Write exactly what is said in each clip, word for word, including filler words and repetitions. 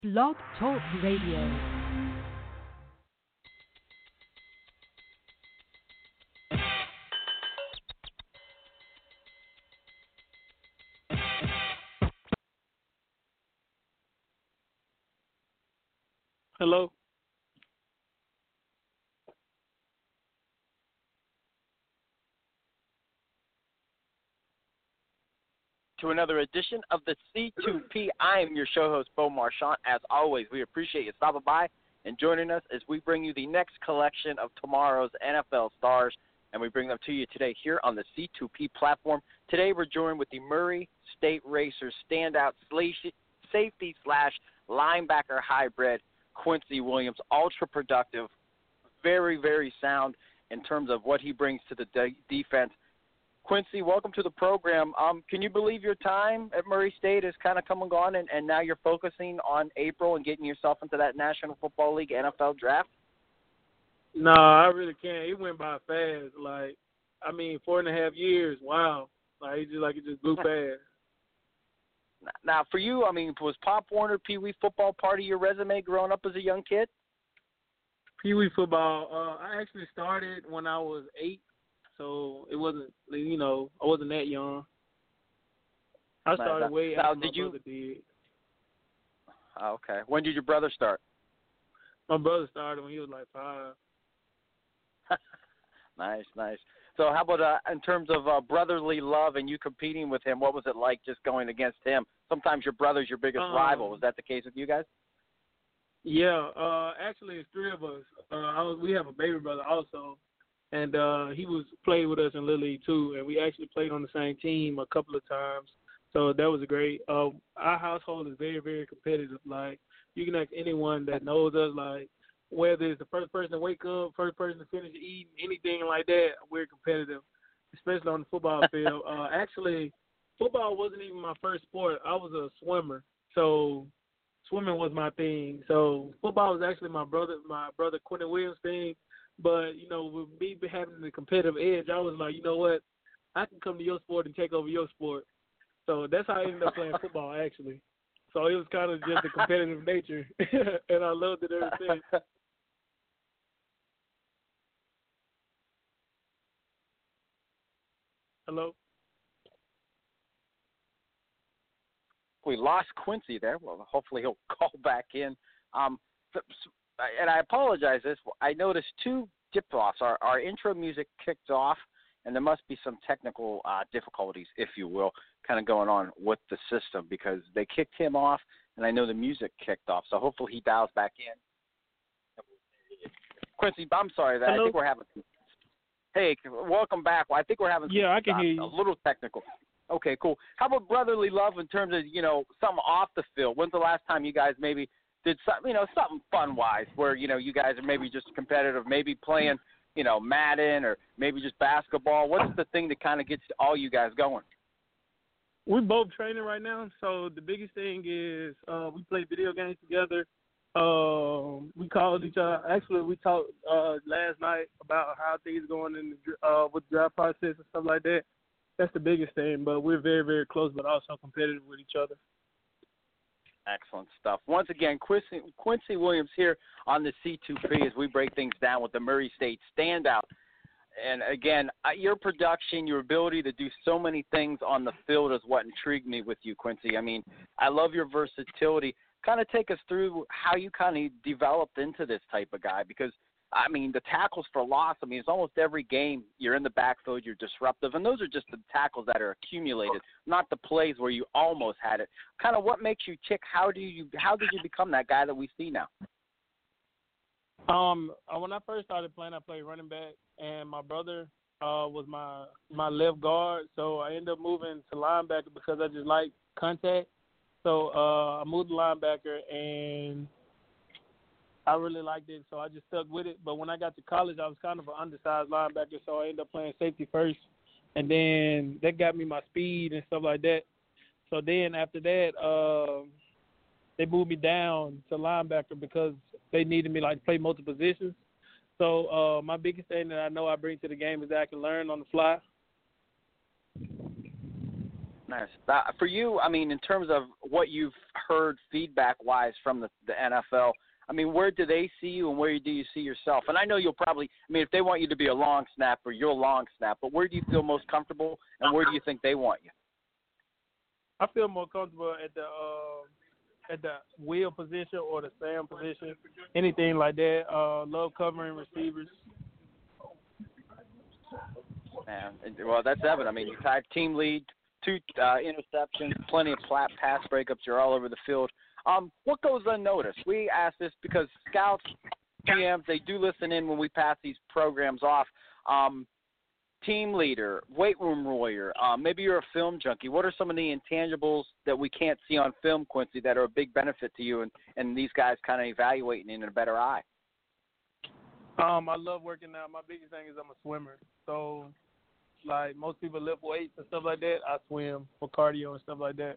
Blog Talk Radio. Hello. To another edition of the C two P. I am your show host, Bo Marchant. As always, we appreciate you stopping by and joining us as we bring you the next collection of tomorrow's N F L stars, and we bring them to you today here on the C two P platform. Today, we're joined with the Murray State Racers standout safety slash linebacker hybrid, Quincy Williams, ultra productive, very, very sound in terms of what he brings to the de- defense. Quincy, welcome to the program. Um, can you believe your time at Murray State has kind of come and gone, and, and now you're focusing on April and getting yourself into that National Football League N F L draft? No, I really can't. It went by fast. Like, I mean, four and a half years. Wow. Like, it just like it just blew past. Now, for you, I mean, was Pop Warner Pee Wee football part of your resume growing up as a young kid? Pee Wee football. Uh, I actually started when I was eight. So it wasn't, you know, I wasn't that young. I started now, way now, after my did you, brother did. Okay. When did your brother start? My brother started when he was like five. Nice, nice. So how about uh, in terms of uh, brotherly love and you competing with him, what was it like just going against him? Sometimes your brother's your biggest um, rival. Was that the case with you guys? Yeah, uh, actually it's three of us. Uh, I was, we have a baby brother also. And uh, he was played with us in Little League too, and we actually played on the same team a couple of times. So that was great. Uh, our household is very, very competitive. Like, you can ask anyone that knows us, like, whether it's the first person to wake up, first person to finish eating, anything like that, we're competitive, especially on the football field. Uh, actually, football wasn't even my first sport. I was a swimmer, so swimming was my thing. So football was actually my brother, my brother Quentin Williams' thing. But, you know, with me having the competitive edge, I was like, you know what, I can come to your sport and take over your sport. So that's how I ended up playing football, actually. So it was kind of just a competitive nature, and I loved it ever since. Hello? We lost Quincy there. Well, hopefully he'll call back in. Um, and I apologize. This I noticed two dip-offs. Our, our intro music kicked off, and there must be some technical uh, difficulties, if you will, kind of going on with the system because they kicked him off, and I know the music kicked off. So hopefully he dials back in. Quincy, I'm sorry that Hello? I think we're having. Hey, welcome back. Well, I think we're having. Yeah, some, I can uh, hear you. A little technical. Okay, cool. How about brotherly love in terms of, you know, something off the field? When's the last time you guys maybe did something, you know, something fun-wise where, you know, you guys are maybe just competitive, maybe playing, you know, Madden or maybe just basketball? What's the thing that kind of gets all you guys going? We're both training right now, so the biggest thing is uh, we play video games together. Um, we called each other. Actually, we talked uh, last night about how things going in the, uh, with the draft process and stuff like that. That's the biggest thing, but we're very, very close, but also competitive with each other. Excellent stuff. Once again, Quincy, Quincy Williams here on the C two P as we break things down with the Murray State standout. And again, uh, your production, your ability to do so many things on the field is what intrigued me with you, Quincy. I mean, I love your versatility. Kind of take us through how you kind of developed into this type of guy because, I mean, the tackles for loss, I mean, it's almost every game you're in the backfield, you're disruptive, and those are just the tackles that are accumulated, not the plays where you almost had it. Kind of what makes you tick? How do you, how did you become that guy that we see now? Um, uh, when I first started playing, I played running back, and my brother uh, was my my left guard, so I ended up moving to linebacker because I just like contact. So uh, I moved to linebacker, and I really liked it, so I just stuck with it. But when I got to college, I was kind of an undersized linebacker, so I ended up playing safety first, and then that got me my speed and stuff like that. So then after that, uh, they moved me down to linebacker because they needed me like to play multiple positions. So uh, my biggest thing that I know I bring to the game is that I can learn on the fly. Nice. Uh, for you, I mean, in terms of what you've heard feedback-wise from the, the N F L, I mean, where do they see you and where do you see yourself? And I know you'll probably – I mean, if they want you to be a long snapper, you're a long snap. But where do you feel most comfortable and where do you think they want you? I feel more comfortable at the uh, at the wheel position or the Sam position, anything like that. Uh, love covering receivers. Man, well, that's evident. I mean, you tied team lead, two uh, interceptions, plenty of flat pass breakups. You're all over the field. Um, what goes unnoticed? We ask this because scouts, G Ms, they do listen in when we pass these programs off. Um, team leader, weight room warrior, um, maybe you're a film junkie. What are some of the intangibles that we can't see on film, Quincy, that are a big benefit to you and, and these guys kind of evaluating in a better eye? Um, I love working out. My biggest thing is I'm a swimmer. So, like most people lift weights and stuff like that, I swim for cardio and stuff like that.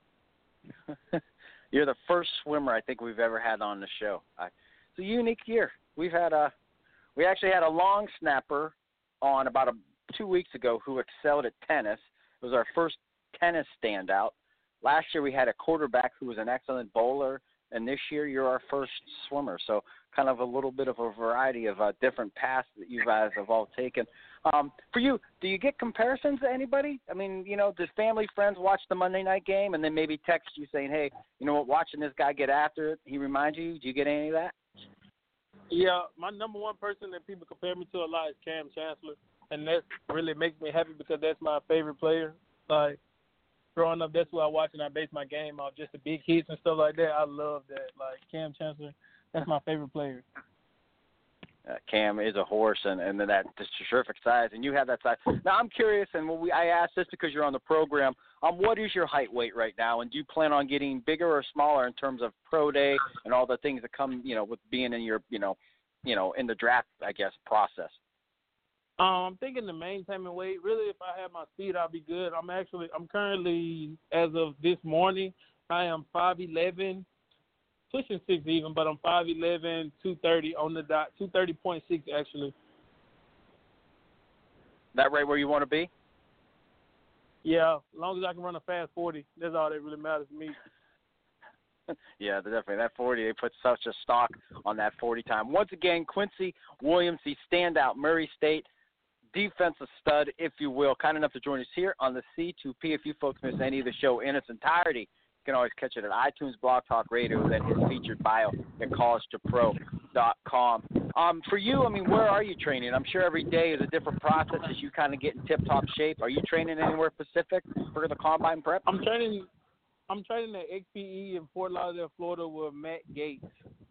You're the first swimmer I think we've ever had on the show. I, it's a unique year. We've had a, we actually had a long snapper on about a, two weeks ago who excelled at tennis. It was our first tennis standout. Last year we had a quarterback who was an excellent bowler, and this year you're our first swimmer. So kind of a little bit of a variety of uh, different paths that you guys have all taken. Um, for you, do you get comparisons to anybody? I mean, you know, does family, friends watch the Monday night game and then maybe text you saying, hey, you know what, watching this guy get after it, he reminds you? Do you get any of that? Yeah, my number one person that people compare me to a lot is Cam Chancellor, and that really makes me happy because that's my favorite player. Like, growing up, that's who I watch, and I base my game off, just the big hits and stuff like that. I love that. Like, Cam Chancellor, that's my favorite player. Uh, Cam is a horse, and, and then that just terrific size, and you have that size. Now, I'm curious, and when we, I asked this because you're on the program, um, what is your height weight right now, and do you plan on getting bigger or smaller in terms of pro day and all the things that come, you know, with being in your, you know, you know, in the draft, I guess, process? Um, I'm thinking the maintaining weight. Really, if I have my speed, I'll be good. I'm actually, I'm currently, as of this morning, I am five eleven. Pushing six even, but I'm five eleven, two thirty on the dot, two thirty point six actually. That right where you want to be? Yeah, as long as I can run a fast forty, that's all that really matters to me. Yeah, definitely. That forty, they put such a stock on that forty time. Once again, Quincy Williams, the standout Murray State defensive stud, if you will, kind enough to join us here on the C two P. If you folks miss any of the show in its entirety, you can always catch it at iTunes, Blog Talk Radio, then his featured bio at college to pro dot com. Um, for you, I mean, where are you training? I'm sure every day is a different process as you kind of get in tip-top shape. Are you training anywhere specific for the combine prep? I'm training I'm training at X P E in Fort Lauderdale, Florida with Matt Gates.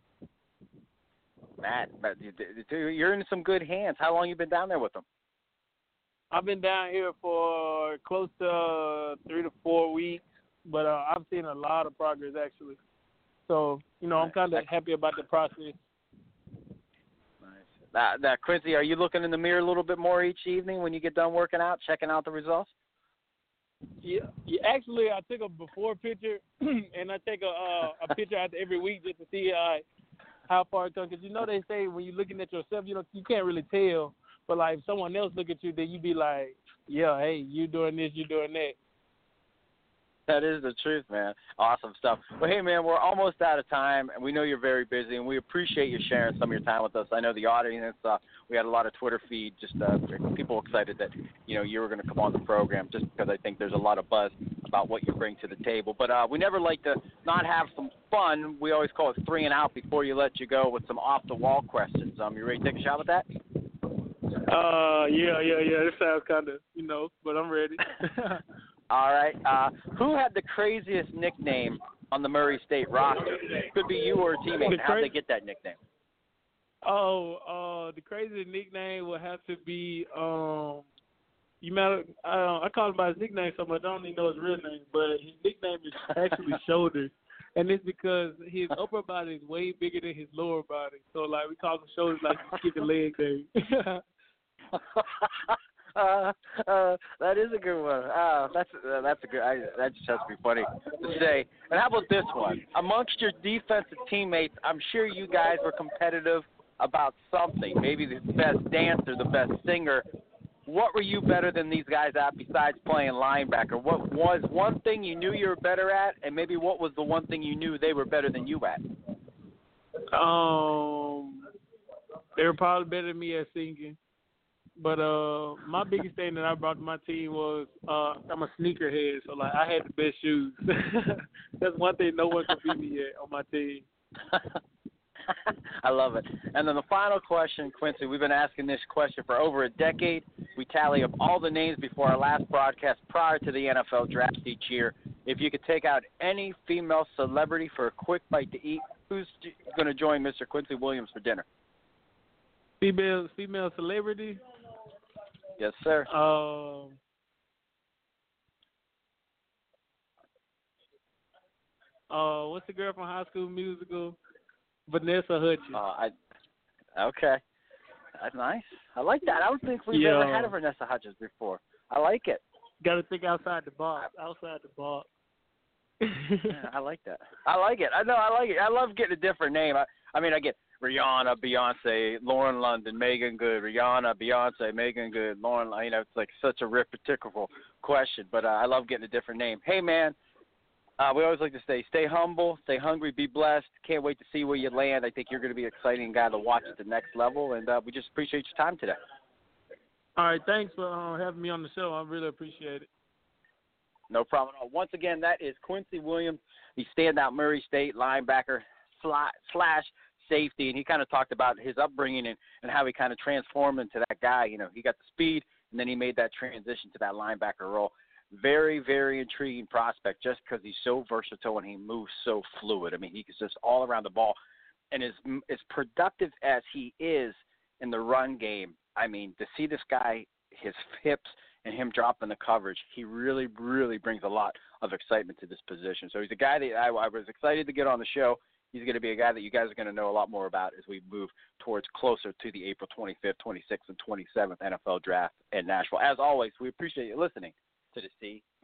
Matt, you're in some good hands. How long you been down there with him? I've been down here for close to uh, three to four weeks. But uh, I've seen a lot of progress, actually. So, you know, I'm kind of happy about the process. Nice. Now, now, Quincy, are you looking in the mirror a little bit more each evening when you get done working out, checking out the results? Yeah. yeah actually, I took a before picture, and I take a uh, a picture after every week just to see uh, how far it comes. Because, you know, they say when you're looking at yourself, you know, you can't really tell. But, like, if someone else look at you, then you be like, yeah, hey, you doing this, you doing that. That is the truth, man. Awesome stuff. Well, hey, man, we're almost out of time, and we know you're very busy, and we appreciate you sharing some of your time with us. I know the audience, uh, we had a lot of Twitter feed, just uh, people excited that, you know, you were going to come on the program just because I think there's a lot of buzz about what you bring to the table. But uh, we never like to not have some fun. We always call it three and out before you let you go with some off-the-wall questions. Um, you ready to take a shot with that? Uh, yeah, yeah, yeah. This sounds kind of, you know, but I'm ready. All right. Uh, who had the craziest nickname on the Murray State roster? Could be you or a teammate. How'd they get that nickname? Oh, uh, the craziest nickname would have to be, um, you matter, uh, I call him by his nickname so much, I don't even know his real name, but his nickname is actually Shoulders. And it's because his upper body is way bigger than his lower body. So, like, we call him Shoulders like he's kicking leg day. Uh, uh, that is a good one. Uh, that's uh, that's a good. I, that just has to be funny to say. And how about this one? Amongst your defensive teammates, I'm sure you guys were competitive about something. Maybe the best dancer, the best singer. what were you better than these guys at besides playing linebacker? What was one thing you knew you were better at, and maybe what was the one thing you knew they were better than you at? Um, they were probably better than me at singing. But uh, my biggest thing that I brought to my team was uh, I'm a sneakerhead, so like I had the best shoes. That's one thing no one can beat me at on my team. I love it. And then the final question, Quincy, we've been asking this question for over a decade. We tally up all the names before our last broadcast prior to the N F L draft each year. If you could take out any female celebrity for a quick bite to eat, who's going to join Mister Quincy Williams for dinner? Female, female celebrity? Yes, sir. Um, uh, what's the girl from High School Musical? Vanessa Hudgens. Uh, I, okay. That's nice. I like that. I don't think we've yeah. ever had a Vanessa Hudgens before. I like it. Got to think outside the box. Outside the box. Yeah, I like that. I like it. I know. I like it. I love getting a different name. I, I mean, I get Rihanna, Beyonce, Lauren London, Megan Good, Rihanna, Beyonce, Megan Good, Lauren. You know, it's like such a repetitive question, but uh, I love getting a different name. Hey, man. Uh, we always like to say, stay humble, stay hungry, be blessed. Can't wait to see where you land. I think you're going to be an exciting guy to watch at the next level, and uh, we just appreciate your time today. All right, thanks for uh, having me on the show. I really appreciate it. No problem at all. Once again, that is Quincy Williams, the standout Murray State linebacker slash safety, and he kind of talked about his upbringing and, and how he kind of transformed into that guy. You know, he got the speed, and then he made that transition to that linebacker role. Very, very intriguing prospect just because he's so versatile and he moves so fluid. I mean, he's just all around the ball. And as, as productive as he is in the run game, I mean, to see this guy, his hips and him dropping the coverage, he really, really brings a lot of excitement to this position. So he's a guy that I, I was excited to get on the show. He's going to be a guy that you guys are going to know a lot more about as we move towards closer to the April twenty-fifth, twenty-sixth, and twenty-seventh N F L draft in Nashville. As always, we appreciate you listening to the C